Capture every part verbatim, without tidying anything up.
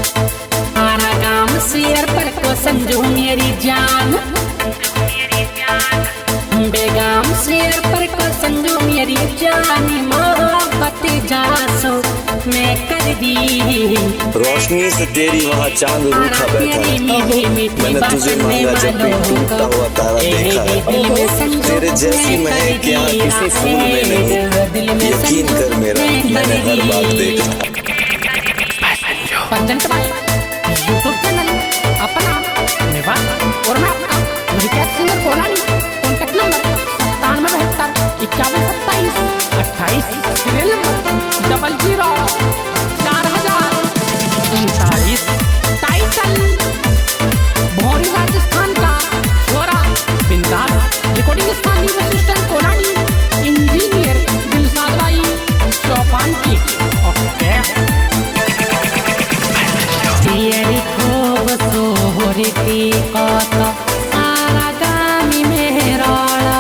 आरा गाम शेर पर को संजू मेरी जान, बेगाम शेर पर को संजू मेरी जान, मोहब्बत जासो मैं कर दी। रोशनी से तेरी वहाँ चांद रूठा बैठा है, मैंने तुझे मांगा जब भी टूटता हुआ तारा देखा है। तेरे जैसी महक यहाँ किसी फूल में नहीं, यकीन कर मेरा मैंने हर बात देखा। पंजन भाई यूट्यूब चैनल अपना मेवा और मैं आपका मुझे सिंगर कोलानी, कॉन्टैक्ट नंबर सत्तानवे बहत्तर इक्यावन सत्ताईस अट्ठाईस तिरानवे डबल जीरो चार हजार उनतालीस। टाइटल भोरी राजस्थान का छोरा बिंदास, रिकॉर्डिंग स्थानीय असिस्टेंट कोलानी, इंजीनियर दिलशाद भाई चौपान की। ओके तेरी खूब सोहरी की कत सारा गामी में रोड़ा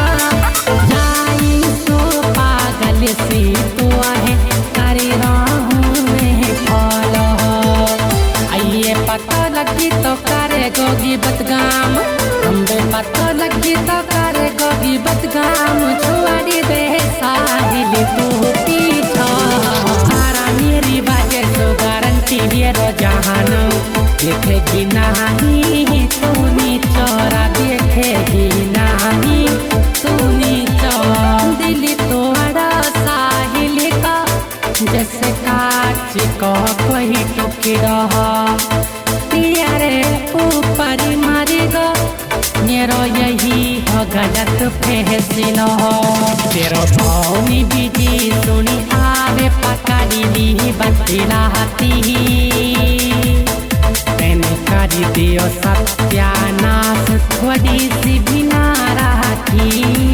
जाई सो पागल सी तू है करी रहूं मैं फॉलो। आइए पता लगी तो करे गोगी बदगाम, हमें पता लगी तो करे गोगी बदगाम, छोड़ी दे साहिल तू पीछा। सारा मेरी बातें तो गारंटी मेरा जहान, देखेगी नहीं तूनी चोरा, देखेगी नहीं तूनी चोरा। दिल तोड़ा साहिल का जैसे कांच को कोई टुकड़ा, तेरे ऊपर मरेगा मेरो यही हो गलत फैसला। तेरा पानी बीजी सुनी आवे पकड़ी ली बतलाती, मैंने कर दियो सत्यानाश थोड़ी सी भी ना रहती।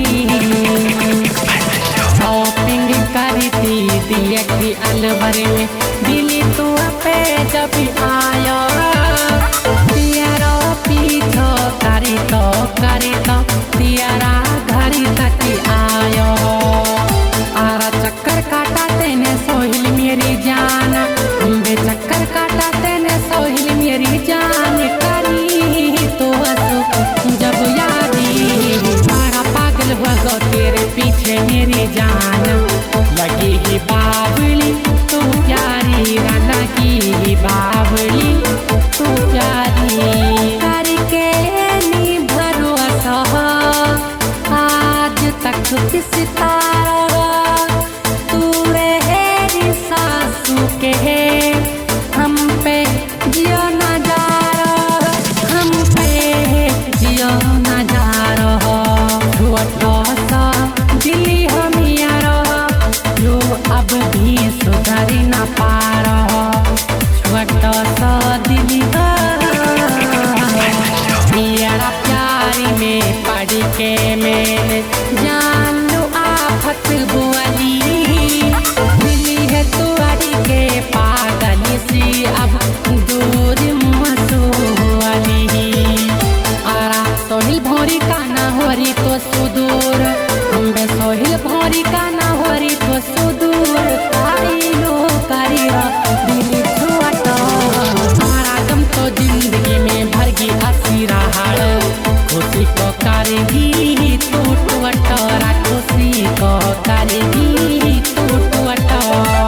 शॉपिंग करी थी दिए की अलवर में, दिल्ली तो पे जब आया तेरा पीछो करी तो करी तो तेरा घरी तक आयो। आरा चक्कर काटा तेने सोहिल मेरी जान, बे चक्कर काटा तेने सोहिल मेरी जान, करी तो जब यादी सारा पागल हुआ गो तेरे पीछे मेरी जान। लगी ही बावली तू प्यारी, लगी बावली तू प्यारी, करके नी भरोसा आज तक किसी तारा। तू रहे सासू के हम पे जियो न जा रहा, हम पे जियो न जा रहा। छोटा सा दिल्ली हम यार जो अब भी सुधर न पा रहा, छोटा सा दिल्ली मेरा प्यारी में पढ़ के मैंने जान लो आफत बोली, दिल्ली है तो अड़ी के पागल सी अब दूर मसोली। आरा सोहिल भोरी का ना होरी तो सुदूर, हमें सोहिल भोरी का ना होरी तो सुदूर, आई लो करी दिल्ली छुआटा। आरा गम तो जिंदगी में भरगी हसी रहाड़, खुशी को करेगी टूट वटोरा, खुशी को करेगी टूट वटोरा।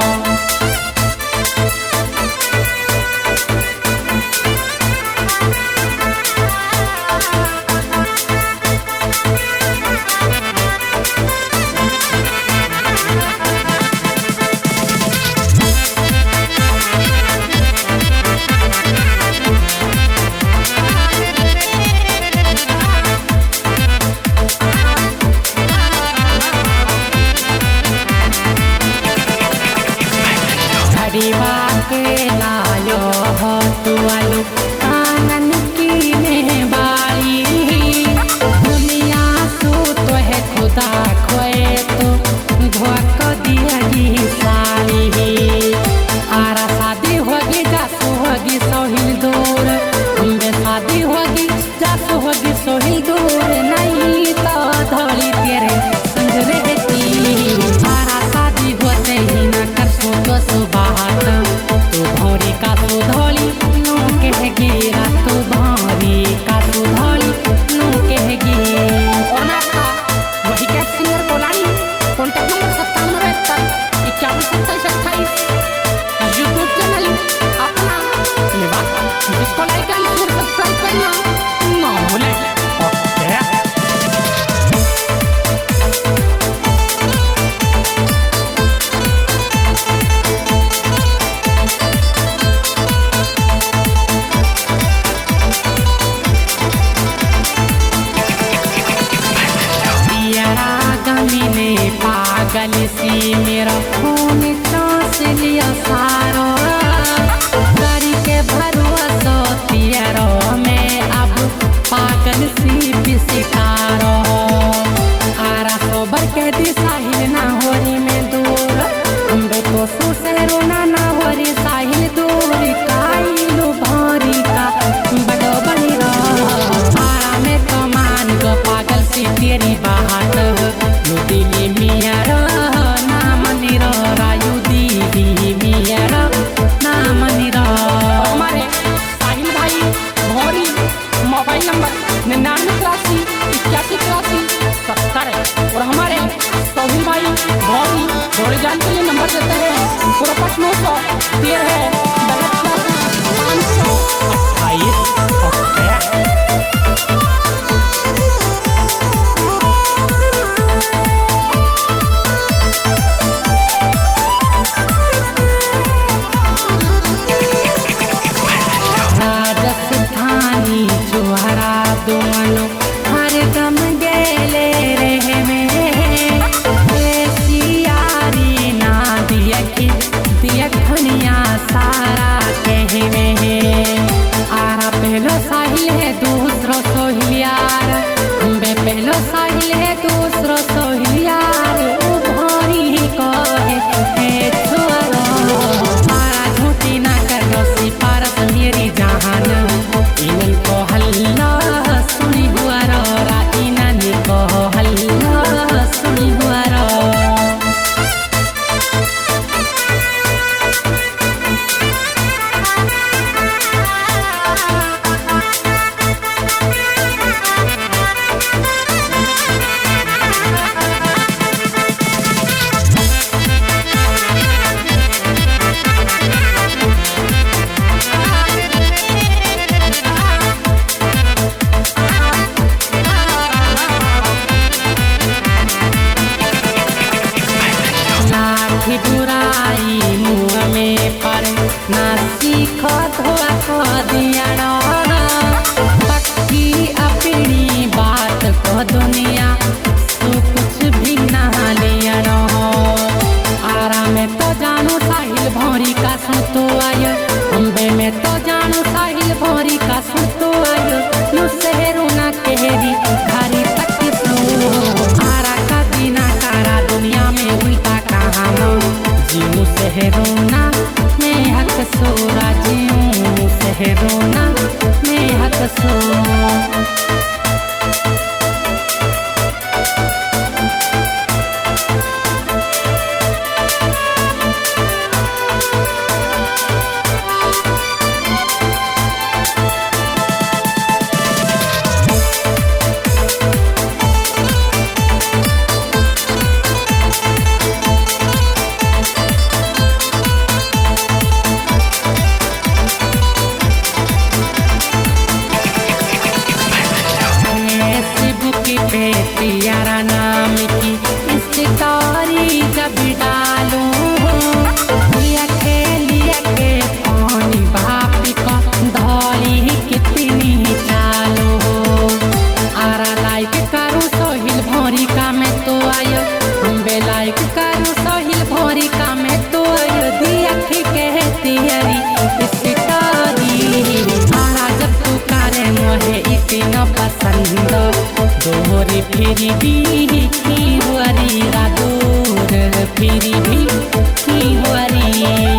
के लायो हो तू आलू कानन की मेहबारी, दुनिया सू तो है खुदा खोए तो धोख दिया जी सारी। आरा शादी होगी जासू होगी सोहिल दूर, हमें शादी होगी जासू होगी सोहिल दूर, नहीं तो धोली तेरे संग रहती। आरा शादी होते ही न कर सो तो सुबह तू भोरी का तू धोली मोबाइल नंबर निन्यानवे तिरासी इक्यासी तिरासी सत्तर है। और हमारे सोहिल भाई बहुत ही थोड़े जान के लिए नंबर देते हैं पुरपट नौ सौ तेरह पाँच सौ अट्ठाईस राजस्थानी चुहरा दुमनो हर दम गेले रहे में सियारी ना दिया की दिया खनिया सारा कहे में आरा पहलो साहिल है दूसरो सोहिलियार बे पहलो साहिल है दूसरो सोहिलियार उभरी कहे है छुअरो सारा झूठी ना करो सी पारस मेरी जहान इनन को हल्ला सुनी हुआ रो राइना नी को हल्ला सुनी हुआ रो बुराई मुँह में पर ना सीखत हुआ को दिया पक्की अपनी बात को दुनिया तू कुछ भी ना लिया आरा में तो जानू साहिल भौरी का सुतो आय अम्बे में तो जानू साहिल भौरी का सुतो आय नु शहरों ना कहरी घरी तक आरा का दीना कारा दुनिया में उल्टा कहानो जीऊ सहरोना मैं हक सोरा जीऊ सहरोना मैं हक सो प्यारा नाम की स्टोरी जब डालो लिया के लिया के पानी बापी को धौली कितनी चालो आरा लाइक करूँ सोहिल भौरी का मैं तो आयो बे लाइक करूँ सोहिल भौरी का मैं तो आयो दिया की कहती हरी स्टोरी आरा जब तू करे मोहे इतना पसंद दोहरी फिरी भी की हुआरी रादूर फिरी भी की हुआरी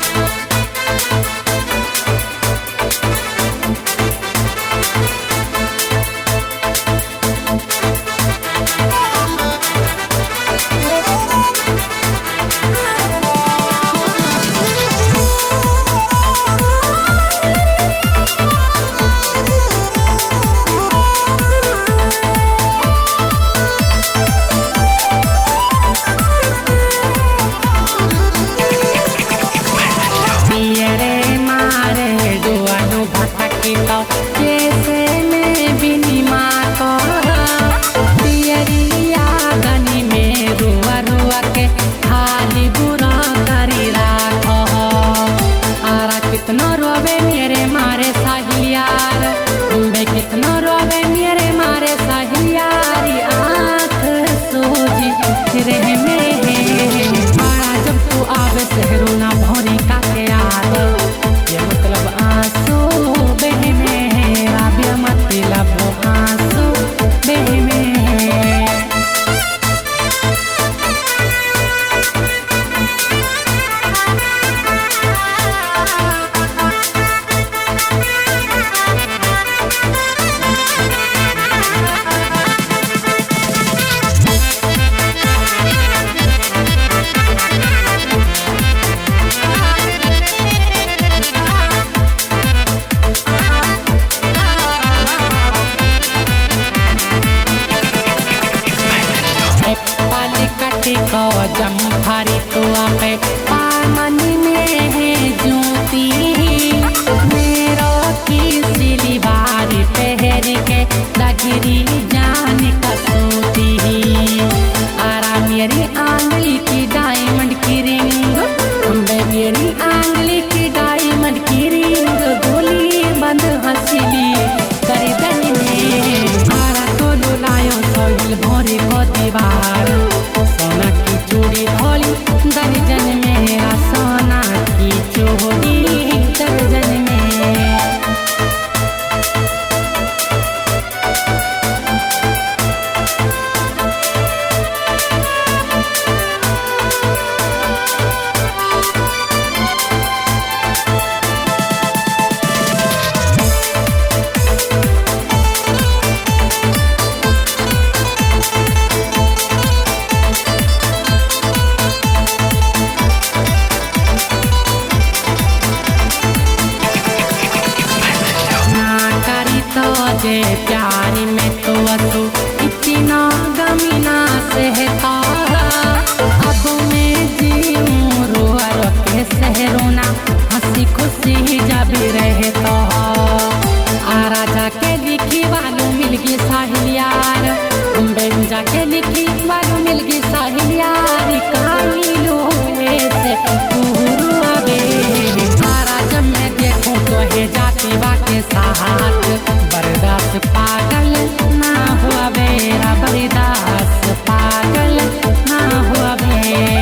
जैसे मैं बिनी माँ को दियरिया गनी में रुआ रुआ के खाली बुरा करी राखो आरा कितना रोवे मेरे मारे साहियार बे कितना रोवे मेरे मारे साहियार आँख सूझी रह में आरा जब तू आवे शहरों ना भौरी का के याद ये मतलब आंसू बह में राबिया मतलब आंसू बह में पे पामन में है ज्योति मेरो की सिलीवार पहर के लगरी जान कसोती आरा मेरी आंगली की डायमंड की रिंग अम्बे मेरी आंगली की डायमंड की रिंग गोली बंद हंसली गर्दन में आरा तो लुलायो सोहिल भोरे को दीवार सोना की चूड़ी धोली दर्जन मेरा सोना की चूड़ी दर्जन में जे प्यारी में तो असो इतना गमीना सहता अब मैं जीऊं रोआ रो के सहरोना हंसी खुशी जब रहता आ राजा के लिखी वालों मिल गई साहिल यार बेन जाके लिखी वालों मिल गई साहिल यार कहानी लो से पूरू आवे सारा जब मैं देखूं तो है जाती वाके साथ बरदास पागल ना हुआ मेरा बरदास पागल ना हुआ मेरा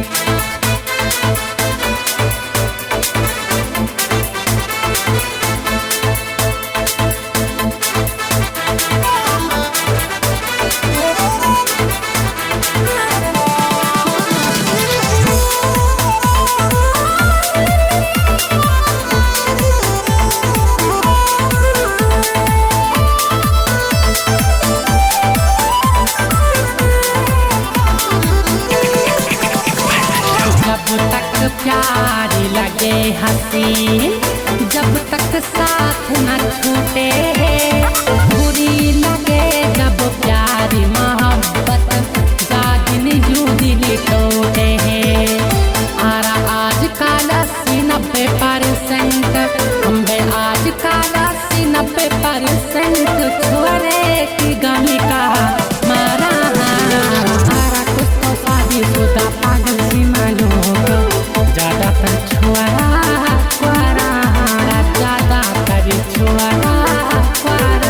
प्यारी लगे हसीन जब तक साथ न छूटे बुरी लगे जब प्यारी मोहब्बत जागिन यूं दिल टूटे आरा आज काल अस्सी नब्बे परसेंट अम्बे आज काल अस्सी नब्बे परसेंट छोरे की गमी का मारा आरा कुछ तो शादी शुदा पागल सी मालूम ज्यादातर छुआरा क्वारा ज्यादातर छुआरा क्वारा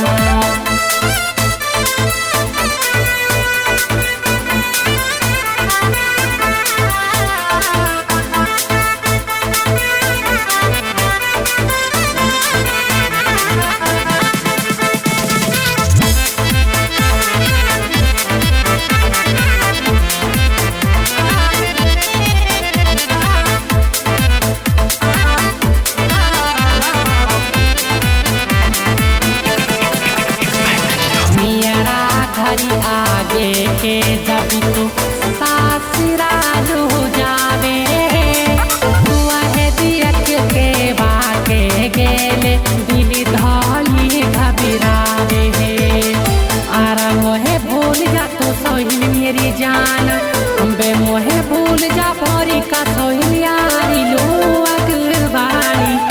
आगे के जब तू सासुराल हो जावे वह दियक के बाके गेले दिल धौली घबरावे आरा मोहे भूल जा तो सोहिल मेरी जान अम्बे मोहे भूल जा भोरी का सोहिल यारी लो अगवाड़ी